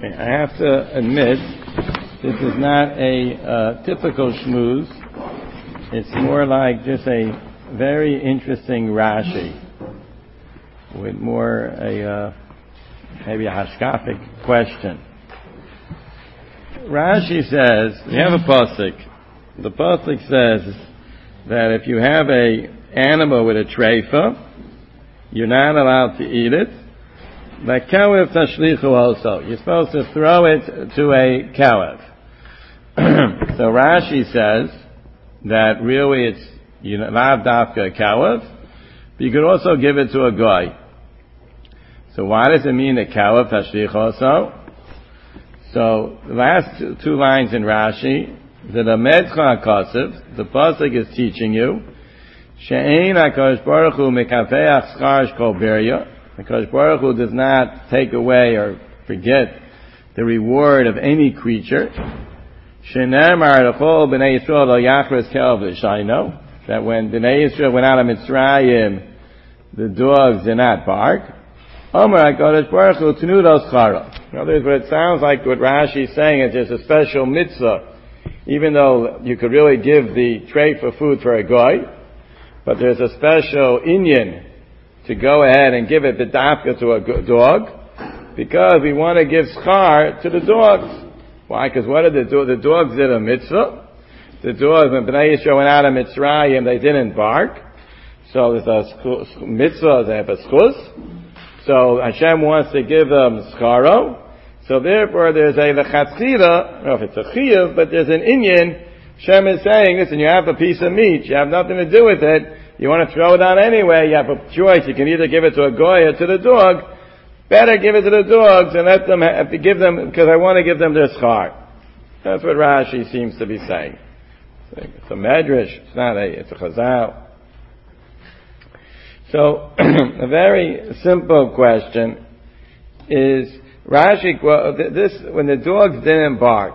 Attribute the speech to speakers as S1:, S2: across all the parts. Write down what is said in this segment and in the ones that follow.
S1: I have to admit, this is not a typical shmooze. It's more like just a very interesting Rashi with more maybe a hashkafic question. Rashi says, we have a pasuk. The pasuk says that if you have a animal with a treifa, you're not allowed to eat it. Like kalev tashlichu also, you're supposed to throw it to a kalev. So Rashi says that really it's lav dafka a kalev, but you could also give it to a guy. So why does it mean a kalev tashlichu also? So the last two lines in Rashi, the Lamedcha HaKasev, the pasuk is teaching you, she'ein HaKadosh Baruch Hu mekafeach schar kol birya. HaKadosh Baruch Hu does not take away or forget the reward of any creature. She'nemar l'chol b'nei Yisrael lo yachris kelev l'shayno. That when b'nei Yisrael went out of Mitzrayim, the dogs did not bark. Omer HaKadosh Baruch Hu tenu lo schara. In other words, what it sounds like what Rashi is saying is there's a special mitzvah, even though you could really give the tray for food for a guy, but there's a special inyan to go ahead and give it the dafka to a dog, because we want to give schar to the dogs. Why? Because what did the dogs did a mitzvah. The dogs, when Bnei Yisrael went out of Mitzrayim, they didn't bark. So there's a mitzvah, they have a schus. So Hashem wants to give them scharo. So therefore there's a lechatzira, I don't know if it's a chiyuv, but there's an inyan. Hashem is saying, listen, you have a piece of meat, you have nothing to do with it, you want to throw it out anyway, you have a choice, you can either give it to a goy or to the dog. Better give it to the dogs and let them have to give them, because I want to give them their schar. That's what Rashi seems to be saying. It's a medrash, it's a chazal. So, a very simple question is, Rashi, when the dogs didn't bark.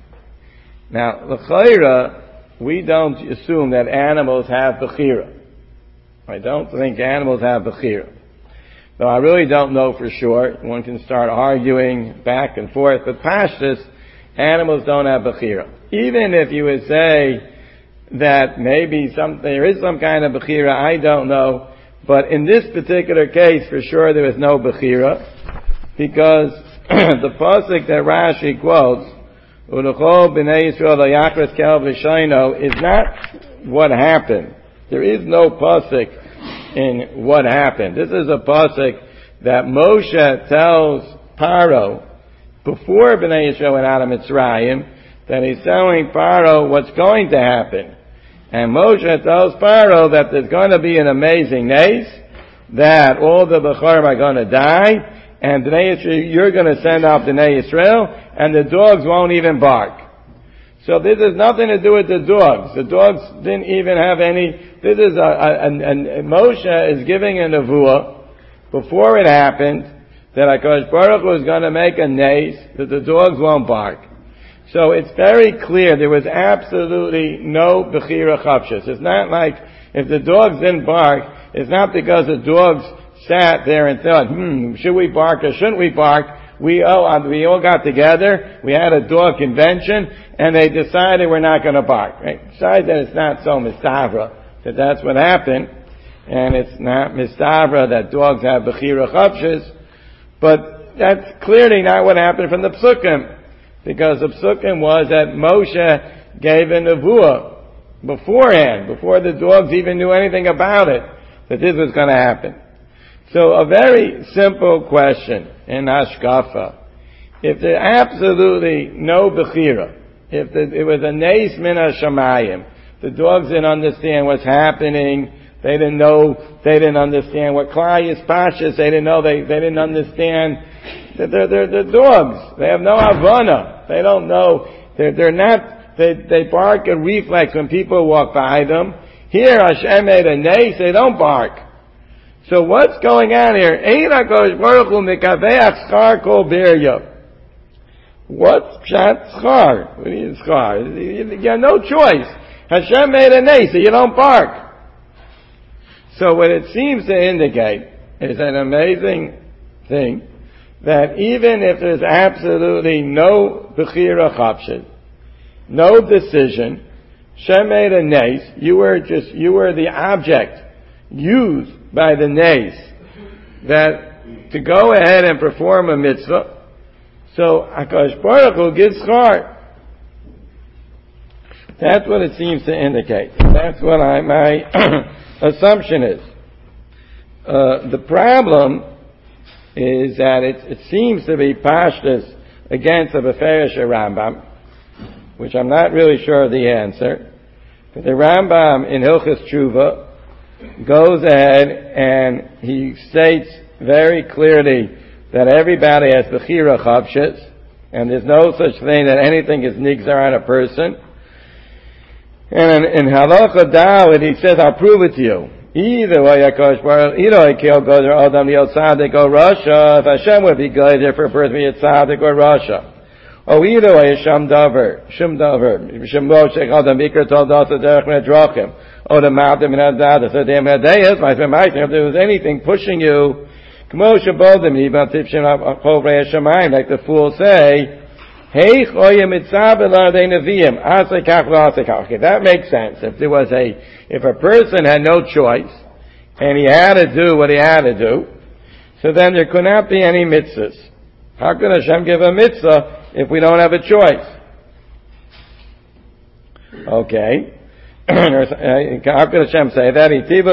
S1: Now, l'chayra, we don't assume that animals have bechira. I don't think animals have bechira. Though I really don't know for sure. One can start arguing back and forth, but pashtus, animals don't have bechira. Even if you would say that maybe there is some kind of bechira, I don't know. But in this particular case, for sure there is no bechira, because the pasuk that Rashi quotes, "U'lechol b'nei Yisrael lo kelev l'shayno," is not what happened. There is no pasuk in what happened. This is a pasuk that Moshe tells Paro before b'nei Yisrael went out of Mitzrayim, that he's telling Paro what's going to happen. And Moshe tells Paro that there's going to be an amazing nace, that all the Bechorim are going to die, and you're going to send out Bnei Yisrael, and the dogs won't even bark. So this has nothing to do with the dogs. The dogs didn't even have any. This is Moshe is giving a nevuah before it happened that HaKadosh Baruch Hu is going to make a nace that the dogs won't bark. So it's very clear there was absolutely no bechira chapshus. It's not like if the dogs didn't bark, it's not because the dogs sat there and thought, should we bark or shouldn't we bark? We all got together, we had a dog convention, and they decided we're not going to bark. Right? Besides that, it's not so mistavra that that's what happened, and it's not mistavra that dogs have bechira chapshus, but that's clearly not what happened from the psukim. Because the psukim was that Moshe gave a nevuah beforehand, before the dogs even knew anything about it, that this was going to happen. So a very simple question in Hashkafa. If there's absolutely no bechira, if it was a neis min hashamayim, the dogs didn't understand what's happening, they didn't understand what klai is pashas, they didn't understand that they're dogs. They have no havana. They don't know. They bark a reflex when people walk by them. Here Hashem made a nace, they don't bark. So what's going on here? Ein HaKadosh Baruch Hu mekaveach schar kol birya. What's pshat schar? What do you mean schar? You have no choice. Hashem made a nace, so you don't bark. So what it seems to indicate is an amazing thing, that even if there's absolutely no Bechira Chapshid, no decision, Shem made a nace, you were the object used by the nace that to go ahead and perform a mitzvah. So HaKadosh Baruch Hu gives schar. That's what it seems to indicate. That's what my assumption is. The problem is that it seems to be pashtus against the Beferish Rambam, which I'm not really sure of the answer. But the Rambam in Hilchos Tshuva goes ahead and he states very clearly that everybody has Bechira Chavshis, and there's no such thing that anything is nigzar on a person. And in Halacha Dawid, he says, I'll prove it to you. Either way, either I kill Gozer Adam the Tzaddik or Russia, if Hashem would be Gozer for a person to be a Tzaddik or Russia. Or either way, Shem Moshe Adam Ikar told us the Derech Medrachim. Or the Ma'adim Minadad, the Dem Hadeyas, if there was anything pushing you, like the fools say, okay, that makes sense. If a person had no choice, and he had to do what he had to do, so then there could not be any mitzvahs. How can Hashem give a mitzvah if we don't have a choice? Okay. How can Hashem say that?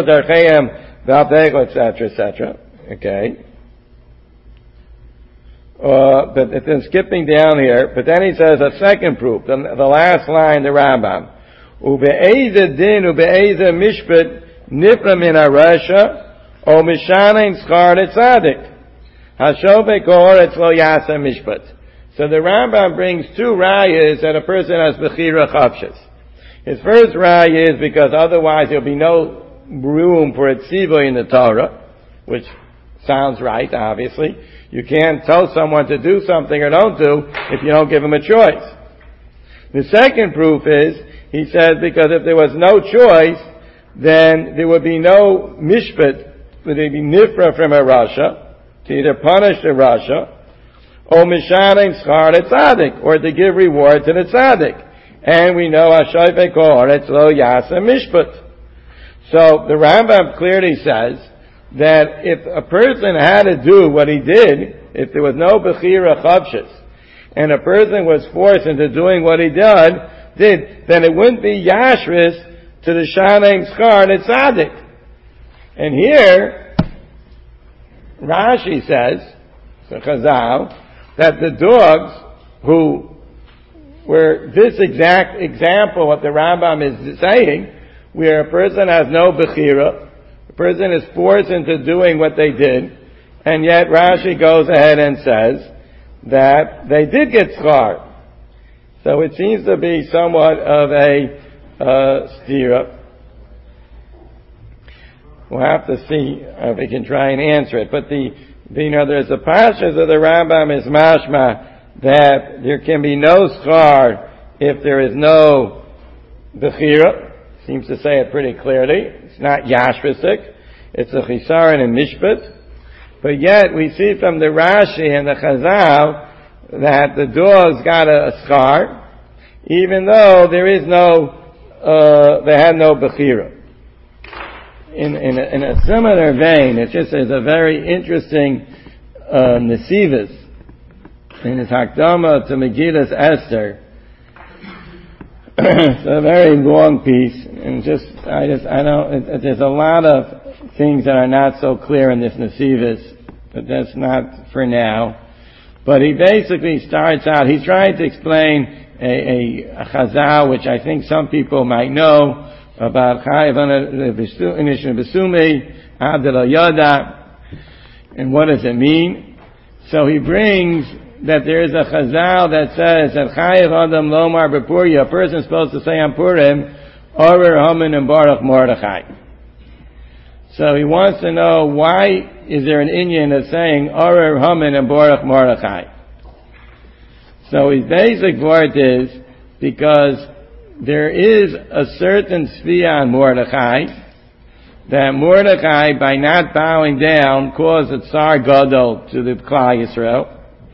S1: Etc., etc. Okay. But then skipping down here, but then he says a second proof, the last line, the Rambam. Ube'eze din, ube'eze mishpat, nifra min harasha, o mishanein schar netzadik. Hashov bekor etzlo yasa mishpat. So the Rambam brings two rayas that a person has bechira chavshis. His first raya is because otherwise there'll be no room for a tziva in the Torah, which sounds right, obviously. You can't tell someone to do something or don't do if you don't give them a choice. The second proof is, he says, because if there was no choice, then there would be no mishpat, would there be nifra from a rasha, to either punish the rasha, or mishanein schar tzaddik, or to give reward to the tzaddik. And we know Hashoifei kol haaretz lo yasa mishpat. So the Rambam clearly says that if a person had to do what he did, if there was no Bechira Chavshis, and a person was forced into doing what he did, then it wouldn't be Yashris to the Shanein Schar and Tzaddik. And here, Rashi says, so Chazal, that the dogs who were this exact example, what the Rambam is saying, where a person has no Bechira, a person is forced into doing what they did, and yet Rashi goes ahead and says that they did get schar. So it seems to be somewhat of a stira. We'll have to see if we can try and answer it. But there's a passage of the Rambam is mashma that there can be no schar if there is no bechira. Seems to say it pretty clearly. It's not yashvisik. It's a chisaron and mishpat. But yet we see from the Rashi and the Chazal that the dogs got a schar, even though there is they had no bechira. In a similar vein, it just is a very interesting nesivus in his Hakdama to Megillas Esther. It's a very long piece, and there's a lot of things that are not so clear in this nesivus, but that's not for now. But he basically starts out, he's trying to explain a chazal, which I think some people might know, about Chayav Besumi, Abdel Yada, and what does it mean? So he brings that there is a chazal that says that Chayav Adam Lomar B'Purim, a person is supposed to say on Purim, Orer Haman and Baruch Mordechai. So he wants to know why is there an inyan of saying Orer Haman and Baruch Mordechai. So his basic word is because there is a certain tzviya on Mordechai that Mordechai, by not bowing down, caused a tsar gadol to the Klal Yisrael.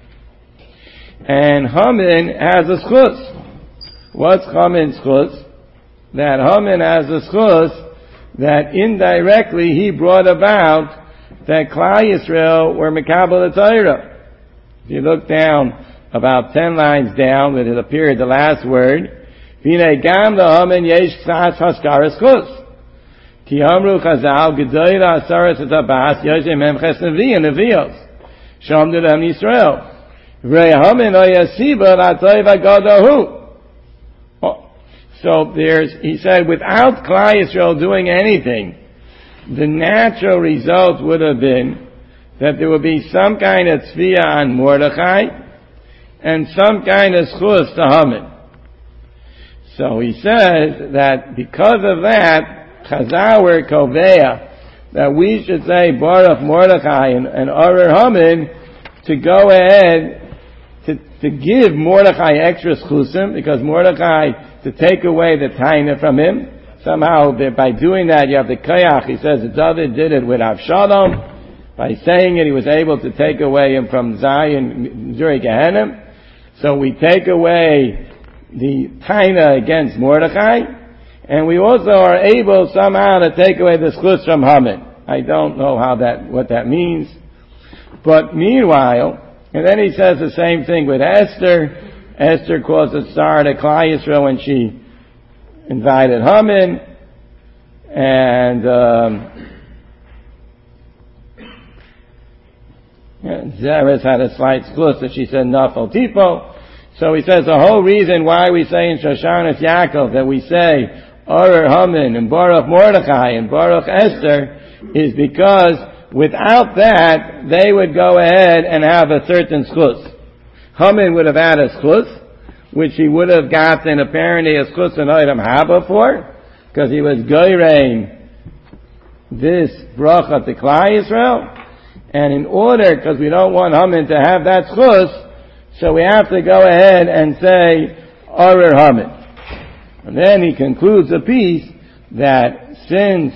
S1: And Haman has a schus. What's Haman's schus? That Haman has a schus that indirectly he brought about that Klal Yisrael were Mekabel the Torah. If you look down about 10 lines down, where it appeared the last word, V'nei gam leHaman yesh ksas haskaras chus. Ki amru chazal gedoyra asaras etabas yoshem memches nevios. Shamdu l'am Yisrael. V'rei Haman oyasiba l'atoy v'gadohu. So he said, without Klal Yisrael doing anything, the natural result would have been that there would be some kind of tzviyah on Mordechai and some kind of schus to Haman. So he says that because of that, Chazal were koveya, that we should say Baruch Mordechai and Arer Haman to go ahead to give Mordechai extra schusim, because Mordechai, to take away the taina from him, somehow by doing that you have the koyach. He says that David did it with Avshalom. By saying it, he was able to take away him from Zion during Gehenna. So we take away the taina against Mordechai, and we also are able somehow to take away the schus from Haman. I don't know what that means. But meanwhile, and then he says the same thing with Esther. Esther caused a tsar to Klal Yisrael when she invited Haman, and Zeres had a slight schus that she said Nafal Tipo. So he says the whole reason why we say in Shoshanas Yaakov that we say Arer Haman and Baruch Mordechai and Baruch Esther is because without that they would go ahead and have a certain schus. Haman would have had a schus, which he would have gotten apparently a schus and item haba for, because he was goyrein this bracha to Klal Yisrael, and in order, because we don't want Haman to have that schus, so we have to go ahead and say Arer Haman. And then he concludes the piece that since,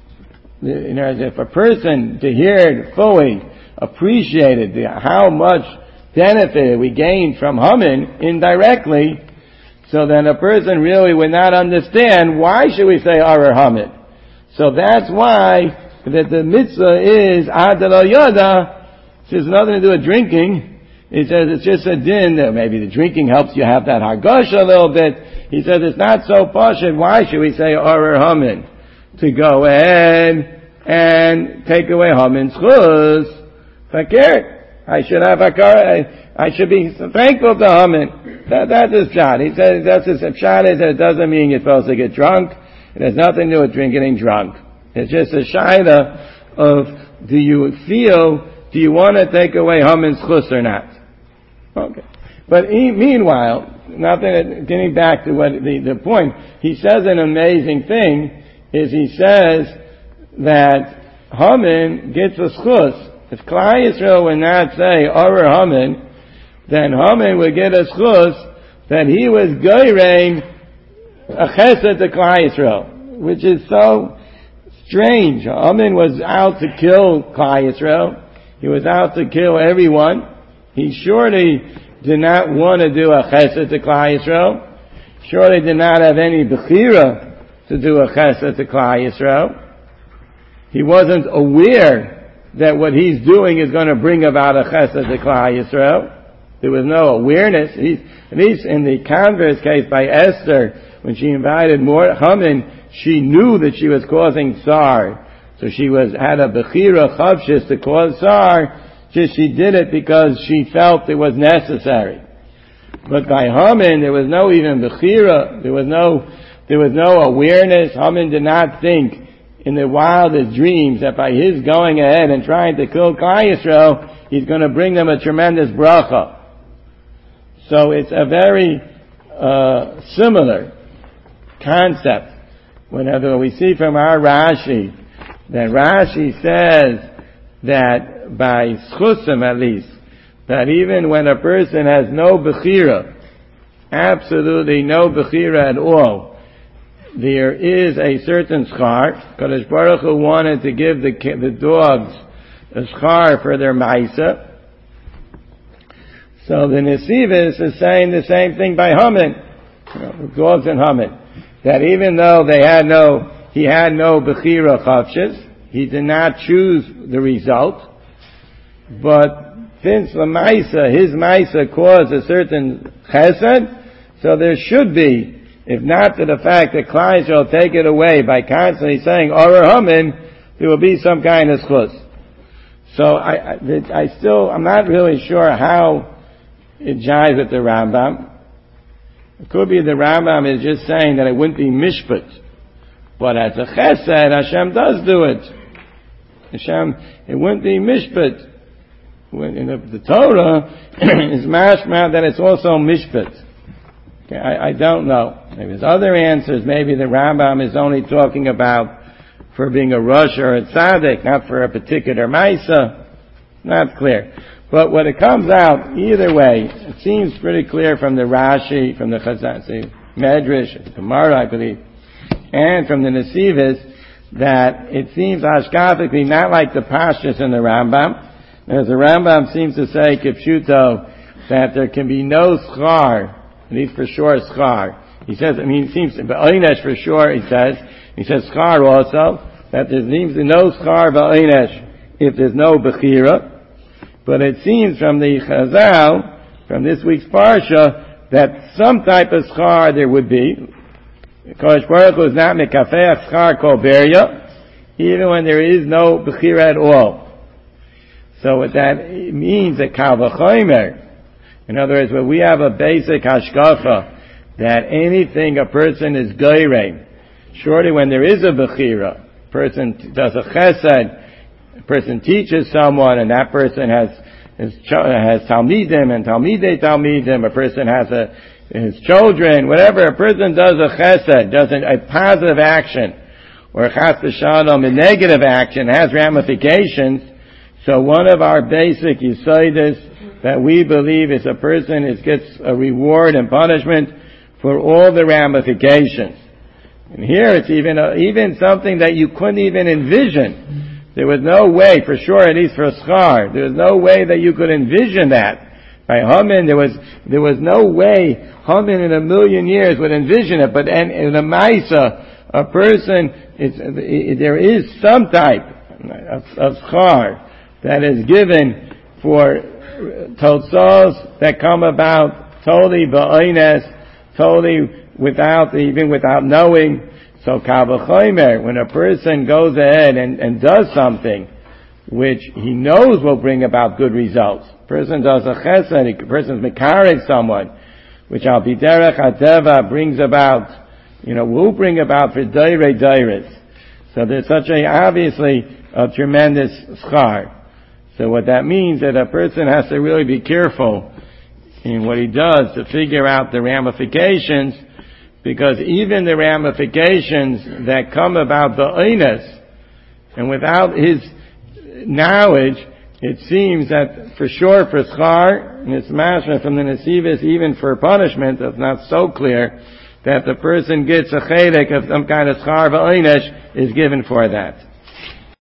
S1: if a person to hear it fully appreciated how much benefit we gained from Haman indirectly, so then a person really would not understand why should we say Arer Haman. So that's why that the mitzvah is Adal Yoda. It has nothing to do with drinking. He says it's just a din that maybe the drinking helps you have that hargosh a little bit. He says it's not so pashut. Why should we say Arer Haman? To go ahead and take away Haman's chuz. Fakir. I should have I should be thankful to Haman. That's his shot. He says that's his shot is that it doesn't mean you're supposed to get drunk. It has nothing to do with getting drunk. It's just a shaila of do you want to take away Haman's chus or not? Okay. But meanwhile, getting back to what the point, he says an amazing thing is he says that Haman gets a schus. If Klal Yisrael would not say Arer Haman, then Haman would get a schus that he was goyrein a chesed to Klal Yisrael, which is so strange. Haman was out to kill Klal Yisrael. He was out to kill everyone. He surely did not want to do a chesed to Klal Yisrael. Surely did not have any bechira to do a chesed to Klal Yisrael. He wasn't aware that what he's doing is going to bring about a chesed to Klal Yisrael. There was no awareness. At least in the converse case by Esther, when she invited Haman, she knew that she was causing tsar. So she had a bechira chavshis to cause tsar. Just she did it because she felt it was necessary. But by Haman, there was no even bechira. There was no awareness. Haman did not think in the wildest dreams that by his going ahead and trying to kill Klal Yisrael, he's going to bring them a tremendous bracha. So it's a very similar concept. Whenever we see from our Rashi, that Rashi says that by schusim at least, that even when a person has no bechira, absolutely no bechira at all, there is a certain schar. Kadosh Baruch Hu wanted to give the dogs a schar for their ma'isa. So the Nesivis is saying the same thing by Haman, the dogs in Haman, that even though he had no Bechira Chavshis, he did not choose the result, but since the Maisa, his Maisa caused a certain chesed, so there should be, if not to the fact that Klal Yisrael take it away by constantly saying Orah Haman, there will be some kind of schus. So I'm not really sure how it jives with the Rambam. It could be the Rambam is just saying that it wouldn't be mishpat, but as a chesed, Hashem does do it. It wouldn't be mishpat. In the Torah is mashma that it's also mishpat. Okay, I don't know. Maybe there's other answers. Maybe the Rambam is only talking about for being a rush or a tzaddik, not for a particular maisa. Not clear. But when it comes out, either way, it seems pretty clear from the Rashi, from the Chazan, Medrash, the Gemara, I believe, and from the Nesivis, that it seems hashkafically not like the Pashtus in the Rambam. As the Rambam seems to say, Kipshuto, that there can be no schar, at least for sure schar. He says, it seems, ba'onesh for sure, he says schar also, that there seems no schar ba'onesh if there's no bechira. But it seems from the Chazal, from this week's Parsha, that some type of schar there would be. Kodesh Baruch Hu is not mekafeh schar kol beria, even when there is no bechira at all. So what that means, that kal v'chomer, in other words, when we have a basic hashkafa, that anything a person is goyrei, surely when there is a bechira, person does a chesed, a person teaches someone, and that person has talmidim and talmidei talmidim, a person has his children, whatever, a person does a chesed, does a positive action, or chas v'shalom, a negative action, has ramifications. So one of our basic yesodis that we believe is a person gets a reward and punishment for all the ramifications. And here it's even something that you couldn't even envision. There was no way, for sure, at least for schar, there was no way that you could envision that. By Haman, there was no way Haman in a million years would envision it. But in a Maisa, a person, there is some type of schar that is given for totzos that come about totally ba'ones, totally without knowing. So kal v'chomer, when a person goes ahead and does something which he knows will bring about good results. A person does a chesed, a person's mekarev someone, which al pi derech hateva brings about, will bring about for dairei dairis. So there's obviously a tremendous schar. So what that means that a person has to really be careful in what he does to figure out the ramifications, because even the ramifications that come about the oines, and without his knowledge, it seems that for sure for schar, and it's mashma from the Nesivis, even for punishment, it's not so clear that the person gets a chedek of some kind of schar v'oines is given for that.